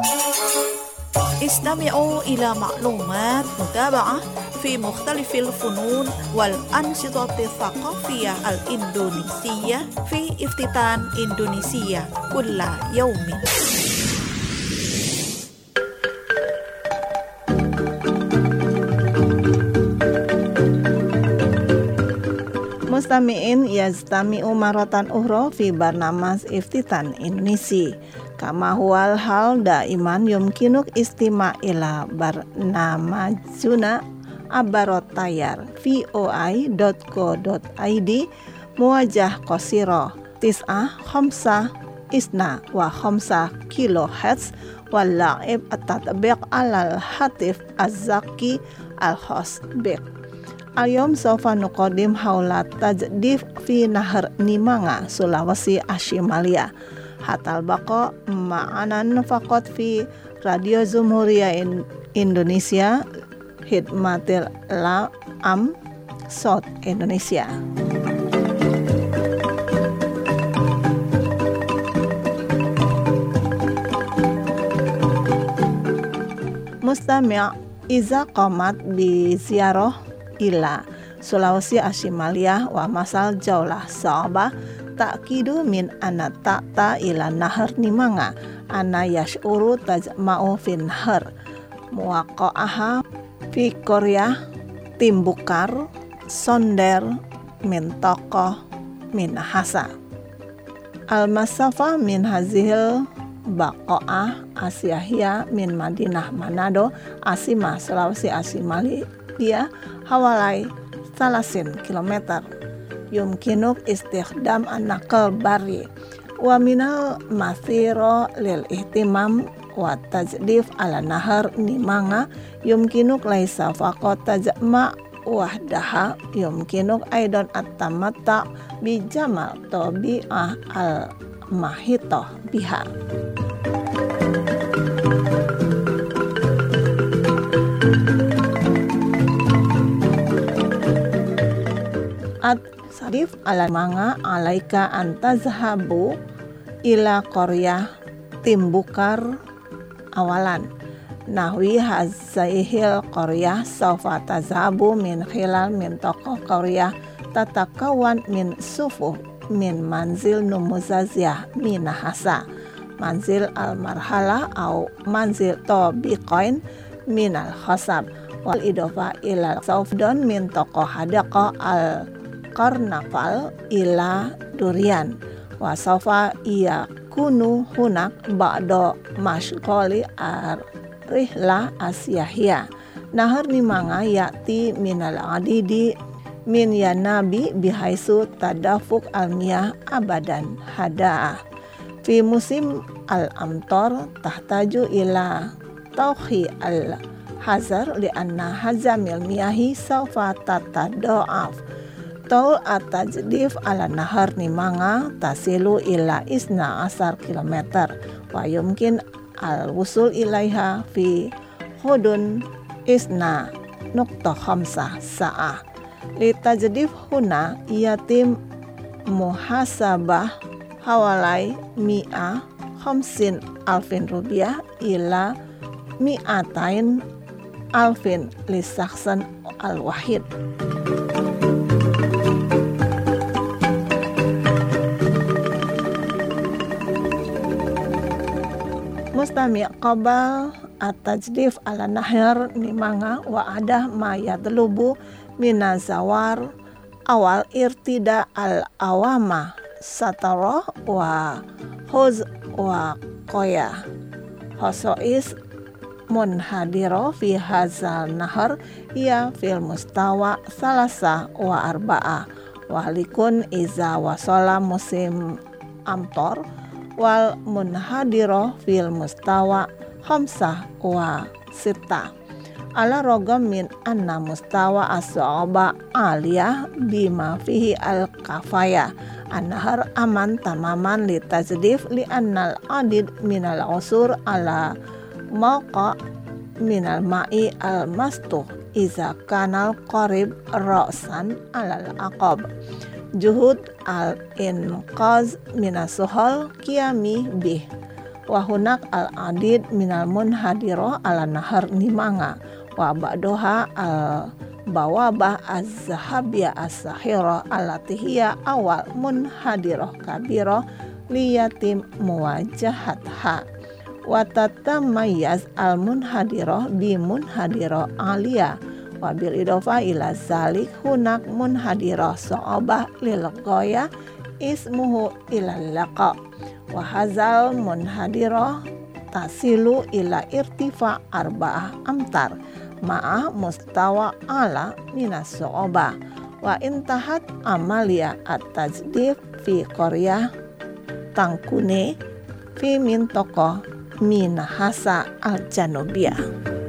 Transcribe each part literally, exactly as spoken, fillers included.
استمعوا إلى معلومات متابعة في مختلف الفنون والأنشطة الثقافية الإندونيسية في افتتان إندونيسيا كل يوم. Mustami'in yajtami'u maratan ukhra fi barnamas iftitan Indonesia. Kama huwal hal daiman yumkinuk istima' ila barnamajuna abarot tayar voi dot co dot id muwajah qasira tis'ah khamsah isna wa khamsah kilohertz wal la'ib at-tatbiq alal hatif az-zaki al-khas bik. Al-yom sofa nuqadim haula tajdif fi nahar Nimanga, Sulawesi Ashimalia. Hatal baqa ma'anan faqat fi Radio Jumhuriyah in Indonesia Hidmatil Am South Indonesia. Mustami' iza qamat bi ziarah ila Sulawesi Ashimalia wa masal jaulah sa'abah ta'kidu min anna ta'ta ila nahar Nimanga anna yash'uru tajma'u fin nahar muwaqqa'aha fi Korea Timbukar Sonder min tokoh min hasa al-masafa min hazihil baqa'ah asyahiyah min Madinah Manado Asima Sulawesi Ashimalia hawalai salasin kilometer yumkinuk istikhdam an-naql bari wa minal mathiro lil ihtimam wa tajdif ala nahar Nimanga yumkinuk laisa faqat tajma' wahdaha yumkinuk aidan at-tamatta bi jamal tabi'ah al-mahitah biha. At sarif ala manga alaika antazhabu ila Korea Timbukar awalan nahwi hazaihil Korea sawfa tazhabu min khilal min tokoh Korea tatakawan min sufuh min manzil numuzaziyah minahasa manzil al-marhala au manzil tabiqain min al-khasab wal idofa ila saufdon min tokoh hadaqa al karnaval ila durian wa sawfa iya kunu hunak ba'do mashghali ar-rihla asyahiyah nahar Nimanga ya'ti minal adidi min ya nabi bihaisu tadafuk almiyah abadan hada'ah fi musim al-amtor tahtaju ila tauhi al-hazar li'anna hazamil miyahi sawfa tatado'af Taul at-tajdif ala nahar Nimanga tasilu ila isna asar kilometer wa yumkin al-wusul ilaiha fi hudun isna nukta khamsah sa'ah li tajdif huna yatim muhasabah hawalai mi'a khamsin alfin rupiah ila mi'atain alfin lisaksan al-wahid. Mustami' qabal at-tajdif ala nahar Nimanga wa adah ma yadlubu minazawar awal irtida al-awama satara wa huz wa qoya hosois munhadiro fi hazal nahar ya fil mustawa salasa wa arba'ah walikun iza wasala musim amtor wal munhadiro fil mustawa khamsah wa sita ala rogam min anna mustawa as-sa'aba aliyah bima fihi al-kafaya an-nahar aman tamaman li tajdif li annal adid minal usur ala mauqa minal ma'i al-mastuh iza kanal qarib ra'san alal aqab juhud al-inqaz minasuhal kiami bih wa hunak al-adid minal munhadiroh ala nahar nimanga wa ba'doha al bawabah az-zahabiyah as-sahirah allati hiya awal munhadiroh kabiroh liyatim muwajahatha wa tatamayyaz al-munhadiroh bi munhadiroh aliyah wa bil idofa ila zalik hunak munhadiroh so'obah lil goya ismuhu ila laqa wa hazal munhadiroh tasilu ila irtifa arba'ah amtar ma'a mustawa ala minas so'obah wa intahat amalia at-tajdif fi korea tangkune fi min tokoh minahasa al-janubiyah.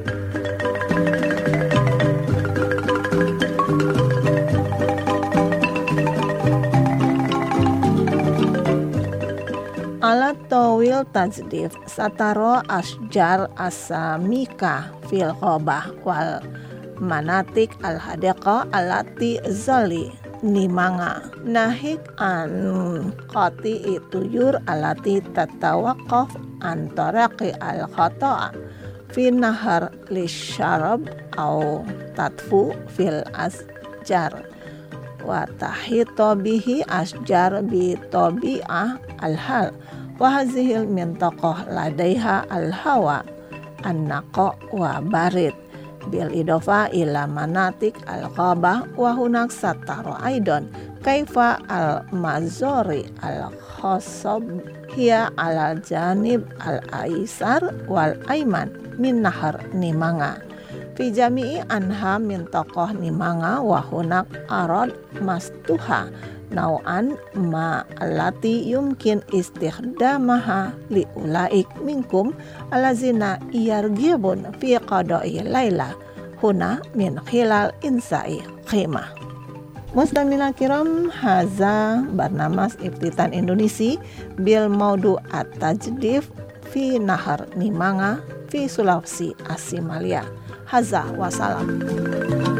Alat tawil tajdif sataro asjar asamika fil khobah wal manatik al hadiqa alati zali nimanga nahik an qati ituyur alati tatawaqaf an taraqi al khata'a fi nahar lisharab au tatfu fil asjar wa tahito bihi asjar bi tabi'ah al hal wa hazihil mintaqah ladaiha al hawa an-naqa wa barid bil idofa ila manatik al ghabah wa hunak sataro aidon kaifa al mazori al khasab hiya al janib al aisar wal aiman min nahar nimanga fi jami'i anha mintaqah nimanga wa hunak arad mastuha nau'an ma allati yumkin istikhdamaha li ulaik minkum alazina yargibun fi qada'i laila huna min khilal insai khimah. Mustamina kiram haza barnamas Iftitan Indonesia bil maudu at-tajdif fi nahar nimanga fi Sulawesi Asimalia. Haza wassalam.